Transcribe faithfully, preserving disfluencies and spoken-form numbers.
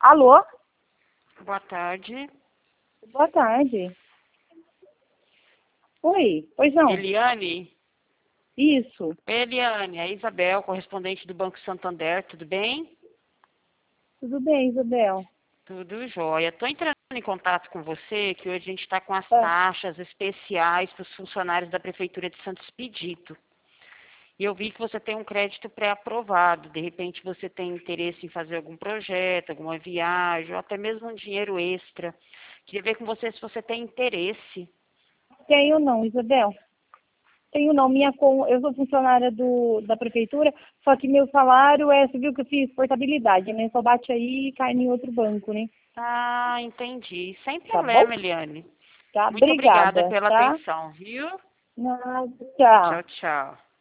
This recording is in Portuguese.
Alô? Boa tarde. Boa tarde. Oi, pois não. Eliane? Isso. Eliane, é Isabel, correspondente do Banco Santander, tudo bem? Tudo bem, Isabel? Tudo jóia. Estou entrando em contato com você, que hoje a gente está com as Ah, taxas especiais para os funcionários da Prefeitura de Santo Expedito. E eu vi que você tem um crédito pré-aprovado. De repente você tem interesse em fazer algum projeto, alguma viagem, ou até mesmo um dinheiro extra. Queria ver com você se você tem interesse. tenho não, Isabel. Tenho não. Minha com... Eu sou funcionária do... da prefeitura, só que meu salário é, você viu que eu fiz portabilidade, né? Só bate aí e cai em outro banco, né? Ah, entendi. Sem Tá bom? problema, Eliane. Tá, Muito obrigada obrigada, pela tá? atenção, viu? Nada, tchau. Tchau, tchau.